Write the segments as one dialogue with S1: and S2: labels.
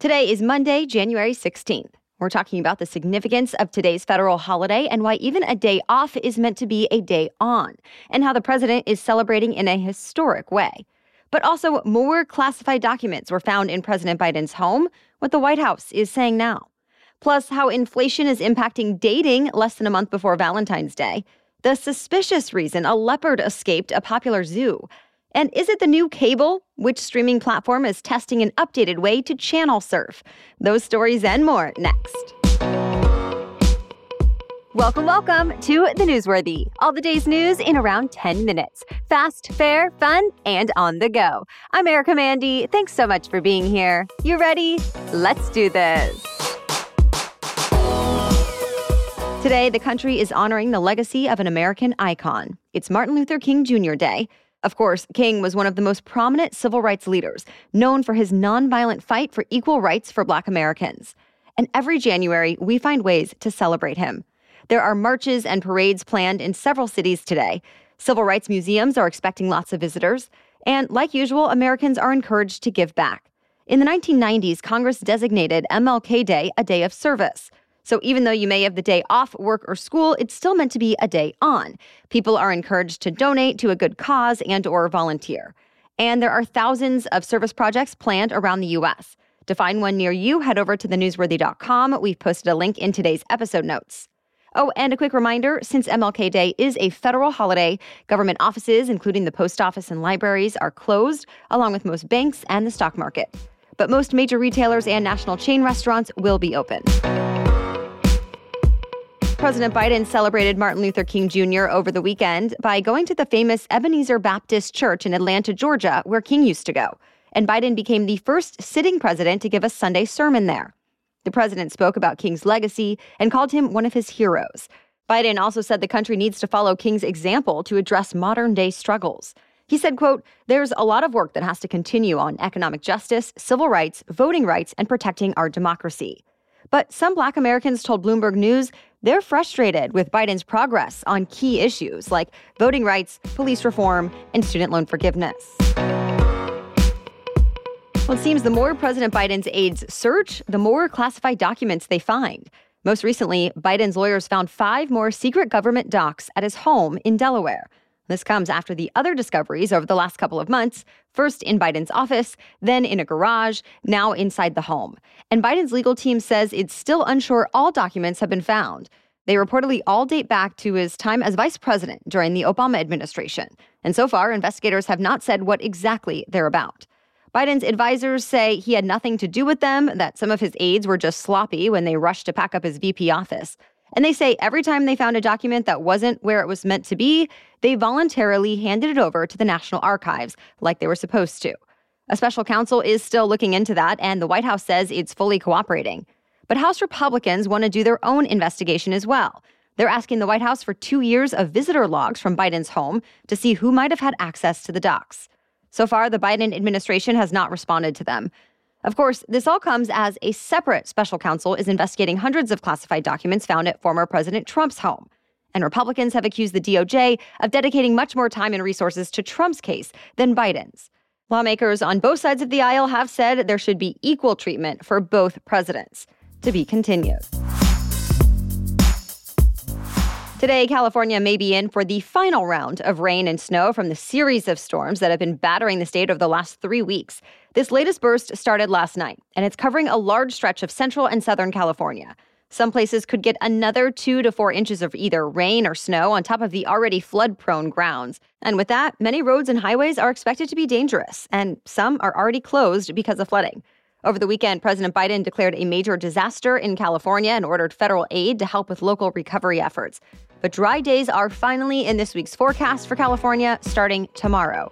S1: Today is Monday, January 16th. We're talking about the significance of today's federal holiday and why even a day off is meant to be a day on, and how the president is celebrating in a historic way. But also, more classified documents were found in President Biden's home, what the White House is saying now. Plus, how inflation is impacting dating less than a month before Valentine's Day. The suspicious reason a leopard escaped a popular zoo. And is it the new cable? Which streaming platform is testing an updated way to channel surf? Those stories and more next. Welcome to The Newsworthy. All the day's news in around 10 minutes. Fast, fair, fun, and on the go. I'm Erica Mandy. Thanks so much for being here. You ready? Let's do this. Today, the country is honoring the legacy of an American icon. It's Martin Luther King Jr. Day. Of course, King was one of the most prominent civil rights leaders, known for his nonviolent fight for equal rights for Black Americans. And every January, we find ways to celebrate him. There are marches and parades planned in several cities today. Civil rights museums are expecting lots of visitors. And like usual, Americans are encouraged to give back. In the 1990s, Congress designated MLK Day a day of service. So even though you may have the day off work or school, it's still meant to be a day on. People are encouraged to donate to a good cause and or volunteer. And there are thousands of service projects planned around the U.S. To find one near you, head over to thenewsworthy.com. We've posted a link in today's episode notes. Oh, and a quick reminder, since MLK Day is a federal holiday, government offices, including the post office and libraries, are closed, along with most banks and the stock market. But most major retailers and national chain restaurants will be open. President Biden celebrated Martin Luther King Jr. over the weekend by going to the famous Ebenezer Baptist Church in Atlanta, Georgia, where King used to go. And Biden became the first sitting president to give a Sunday sermon there. The president spoke about King's legacy and called him one of his heroes. Biden also said the country needs to follow King's example to address modern-day struggles. He said, quote, "There's a lot of work that has to continue on economic justice, civil rights, voting rights, and protecting our democracy." But some Black Americans told Bloomberg News they're frustrated with Biden's progress on key issues like voting rights, police reform, and student loan forgiveness. Well, it seems the more President Biden's aides search, the more classified documents they find. Most recently, Biden's lawyers found 5 more secret government docs at his home in Delaware. This comes after the other discoveries over the last couple of months, first in Biden's office, then in a garage, now inside the home. And Biden's legal team says it's still unsure all documents have been found. They reportedly all date back to his time as vice president during the Obama administration. And so far, investigators have not said what exactly they're about. Biden's advisors say he had nothing to do with them, that some of his aides were just sloppy when they rushed to pack up his VP office. And they say every time they found a document that wasn't where it was meant to be, they voluntarily handed it over to the National Archives, like they were supposed to. A special counsel is still looking into that, and the White House says it's fully cooperating. But House Republicans want to do their own investigation as well. They're asking the White House for 2 years of visitor logs from Biden's home to see who might have had access to the docs. So far, the Biden administration has not responded to them. Of course, this all comes as a separate special counsel is investigating hundreds of classified documents found at former President Trump's home. And Republicans have accused the DOJ of dedicating much more time and resources to Trump's case than Biden's. Lawmakers on both sides of the aisle have said there should be equal treatment for both presidents. To be continued. Today, California may be in for the final round of rain and snow from the series of storms that have been battering the state over the last 3 weeks. This latest burst started last night, and it's covering a large stretch of central and southern California. Some places could get another 2 to 4 inches of either rain or snow on top of the already flood-prone grounds. And with that, many roads and highways are expected to be dangerous, and some are already closed because of flooding. Over the weekend, President Biden declared a major disaster in California and ordered federal aid to help with local recovery efforts. But dry days are finally in this week's forecast for California, starting tomorrow.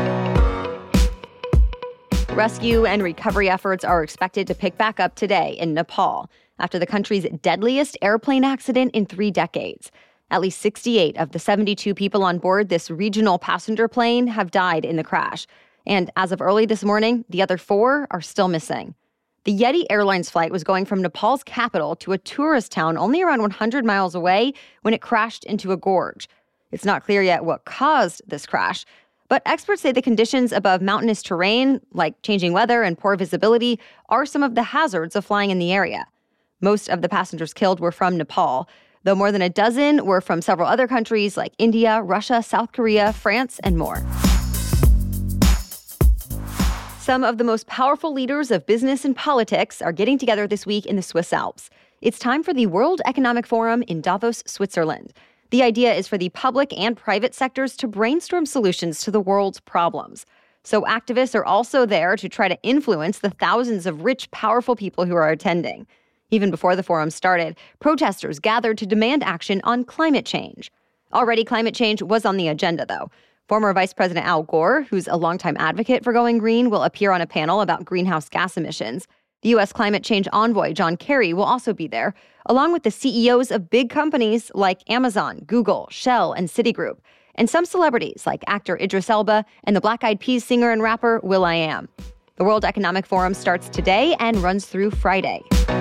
S1: Rescue and recovery efforts are expected to pick back up today in Nepal after the country's deadliest airplane accident in 3 decades. At least 68 of the 72 people on board this regional passenger plane have died in the crash. And as of early this morning, the other 4 are still missing. The Yeti Airlines flight was going from Nepal's capital to a tourist town only around 100 miles away when it crashed into a gorge. It's not clear yet what caused this crash, But experts say the conditions above mountainous terrain, like changing weather and poor visibility, are some of the hazards of flying in the area. Most of the passengers killed were from Nepal, though more than a dozen were from several other countries like India, Russia, South Korea, France, and more. Some of the most powerful leaders of business and politics are getting together this week in the Swiss Alps. It's time for the World Economic Forum in Davos, Switzerland. The idea is for the public and private sectors to brainstorm solutions to the world's problems. So activists are also there to try to influence the thousands of rich, powerful people who are attending. Even before the forum started, protesters gathered to demand action on climate change. Already, climate change was on the agenda, though. Former Vice President Al Gore, who's a longtime advocate for going green, will appear on a panel about greenhouse gas emissions. The U.S. climate change envoy, John Kerry, will also be there, along with the CEOs of big companies like Amazon, Google, Shell, and Citigroup, and some celebrities like actor Idris Elba and the Black Eyed Peas singer and rapper will.i.am. The World Economic Forum starts today and runs through Friday.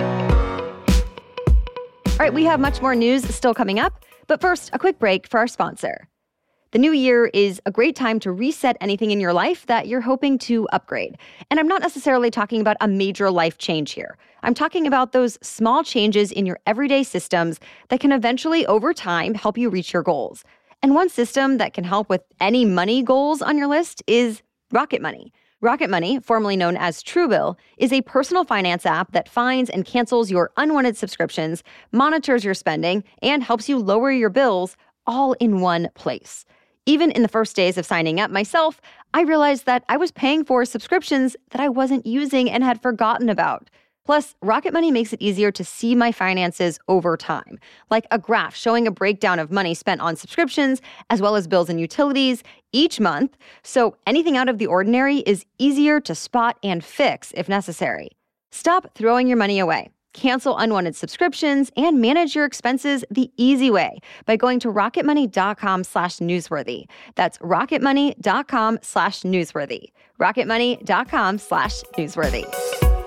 S1: All right, we have much more news still coming up, but first, a quick break for our sponsor. The new year is a great time to reset anything in your life that you're hoping to upgrade. And I'm not necessarily talking about a major life change here. I'm talking about those small changes in your everyday systems that can eventually, over time, help you reach your goals. And one system that can help with any money goals on your list is Rocket Money. Rocket Money, formerly known as Truebill, is a personal finance app that finds and cancels your unwanted subscriptions, monitors your spending, and helps you lower your bills all in one place. Even in the first days of signing up myself, I realized that I was paying for subscriptions that I wasn't using and had forgotten about. Plus, Rocket Money makes it easier to see my finances over time, like a graph showing a breakdown of money spent on subscriptions, as well as bills and utilities each month, so anything out of the ordinary is easier to spot and fix if necessary. Stop throwing your money away. Cancel unwanted subscriptions and manage your expenses the easy way by going to rocketmoney.com/newsworthy. That's rocketmoney.com/newsworthy. rocketmoney.com/newsworthy.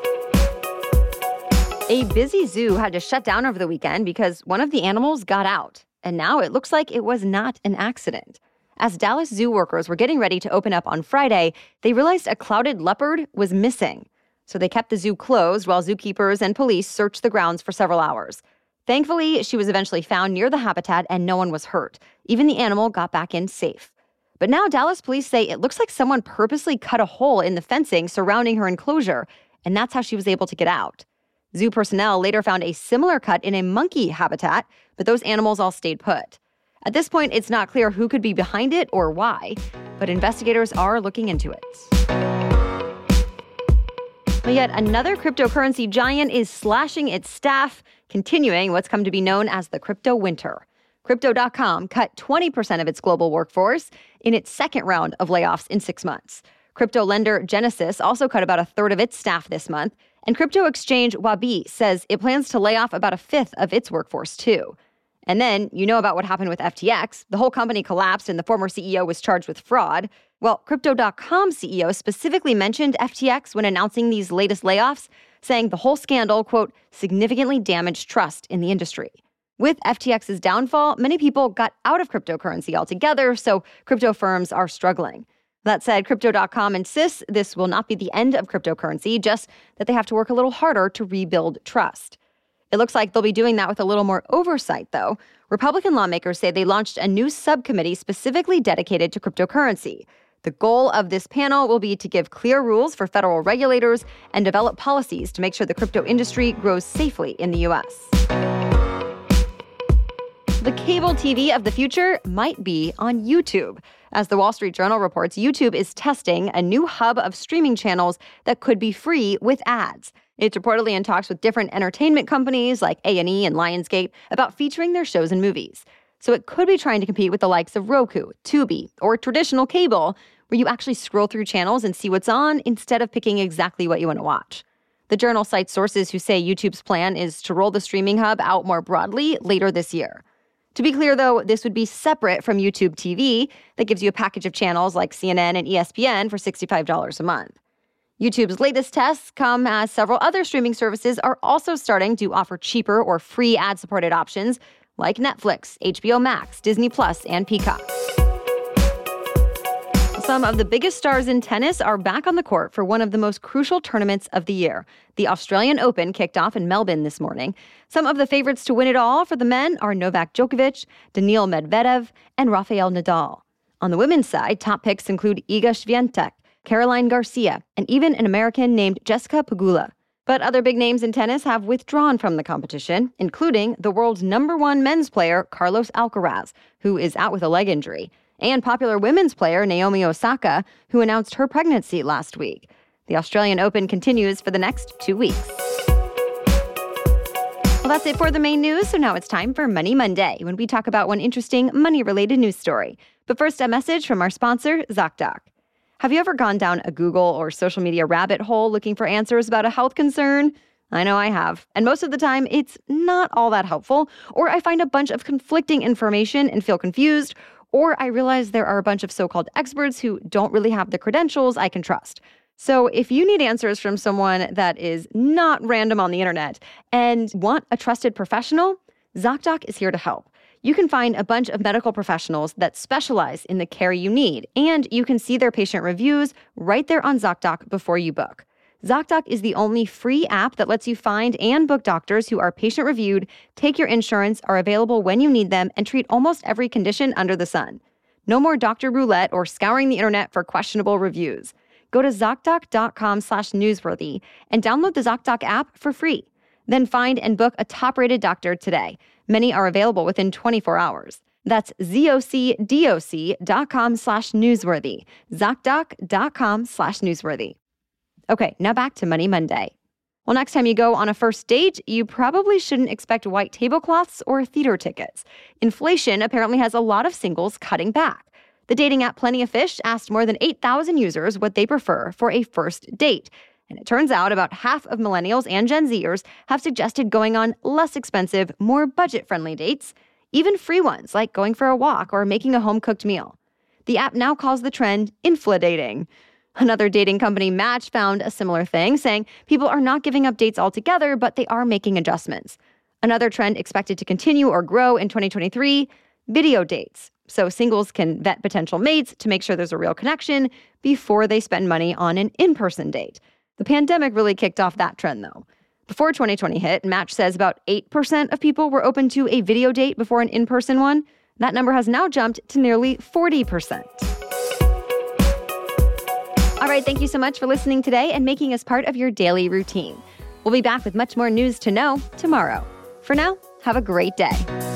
S1: A busy zoo had to shut down over the weekend because one of the animals got out, and now it looks like it was not an accident. As Dallas zoo workers were getting ready to open up on Friday, they realized a clouded leopard was missing. So they kept the zoo closed while zookeepers and police searched the grounds for several hours. Thankfully, she was eventually found near the habitat and no one was hurt. Even the animal got back in safe. But now Dallas police say it looks like someone purposely cut a hole in the fencing surrounding her enclosure, and that's how she was able to get out. Zoo personnel later found a similar cut in a monkey habitat, but those animals all stayed put. At this point, it's not clear who could be behind it or why, but investigators are looking into it. But yet another cryptocurrency giant is slashing its staff, continuing what's come to be known as the crypto winter. Crypto.com cut 20% of its global workforce in its second round of layoffs in 6 months. Crypto lender Genesis also cut about a third of its staff this month, and crypto exchange Wabi says it plans to lay off about a fifth of its workforce too. And then, you know about what happened with FTX. The whole company collapsed and the former CEO was charged with fraud. Well, Crypto.com CEO specifically mentioned FTX when announcing these latest layoffs, saying the whole scandal, quote, significantly damaged trust in the industry. With FTX's downfall, many people got out of cryptocurrency altogether, so crypto firms are struggling. That said, Crypto.com insists this will not be the end of cryptocurrency, just that they have to work a little harder to rebuild trust. It looks like they'll be doing that with a little more oversight, though. Republican lawmakers say they launched a new subcommittee specifically dedicated to cryptocurrency. The goal of this panel will be to give clear rules for federal regulators and develop policies to make sure the crypto industry grows safely in the U.S. The cable TV of the future might be on YouTube. As the Wall Street Journal reports, YouTube is testing a new hub of streaming channels that could be free with ads. It's reportedly in talks with different entertainment companies like A&E and Lionsgate about featuring their shows and movies. So it could be trying to compete with the likes of Roku, Tubi, or traditional cable, where you actually scroll through channels and see what's on instead of picking exactly what you want to watch. The Journal cites sources who say YouTube's plan is to roll the streaming hub out more broadly later this year. To be clear, though, this would be separate from YouTube TV that gives you a package of channels like CNN and ESPN for $65 a month. YouTube's latest tests come as several other streaming services are also starting to offer cheaper or free ad-supported options like Netflix, HBO Max, Disney Plus, and Peacock. Some of the biggest stars in tennis are back on the court for one of the most crucial tournaments of the year. The Australian Open kicked off in Melbourne this morning. Some of the favorites to win it all for the men are Novak Djokovic, Daniil Medvedev, and Rafael Nadal. On the women's side, top picks include Iga Swiatek, Caroline Garcia, and even an American named Jessica Pegula. But other big names in tennis have withdrawn from the competition, including the world's #1 men's player, Carlos Alcaraz, who is out with a leg injury, and popular women's player Naomi Osaka, who announced her pregnancy last week. The Australian Open continues for the next 2 weeks. Well, that's it for the main news, so now it's time for Money Monday, when we talk about one interesting money-related news story. But first, a message from our sponsor, ZocDoc. Have you ever gone down a Google or social media rabbit hole looking for answers about a health concern? I know I have. And most of the time, it's not all that helpful, or I find a bunch of conflicting information and feel confused, or I realize there are a bunch of so-called experts who don't really have the credentials I can trust. So if you need answers from someone that is not random on the internet and want a trusted professional, ZocDoc is here to help. You can find a bunch of medical professionals that specialize in the care you need, and you can see their patient reviews right there on ZocDoc before you book. ZocDoc is the only free app that lets you find and book doctors who are patient-reviewed, take your insurance, are available when you need them, and treat almost every condition under the sun. No more doctor roulette or scouring the internet for questionable reviews. Go to ZocDoc.com/newsworthy and download the ZocDoc app for free. Then find and book a top-rated doctor today. Many are available within 24 hours. That's ZocDoc.com/newsworthy. ZocDoc.com/newsworthy. Okay, now back to Money Monday. Well, next time you go on a first date, you probably shouldn't expect white tablecloths or theater tickets. Inflation apparently has a lot of singles cutting back. The dating app Plenty of Fish asked more than 8,000 users what they prefer for a first date. And it turns out about half of millennials and Gen Zers have suggested going on less expensive, more budget-friendly dates, even free ones like going for a walk or making a home-cooked meal. The app now calls the trend infla-dating. Another dating company, Match, found a similar thing, saying people are not giving up dates altogether, but they are making adjustments. Another trend expected to continue or grow in 2023, video dates. So singles can vet potential mates to make sure there's a real connection before they spend money on an in-person date. The pandemic really kicked off that trend, though. Before 2020 hit, Match says about 8% of people were open to a video date before an in-person one. That number has now jumped to nearly 40%. All right, thank you so much for listening today and making us part of your daily routine. We'll be back with much more news to know tomorrow. For now, have a great day.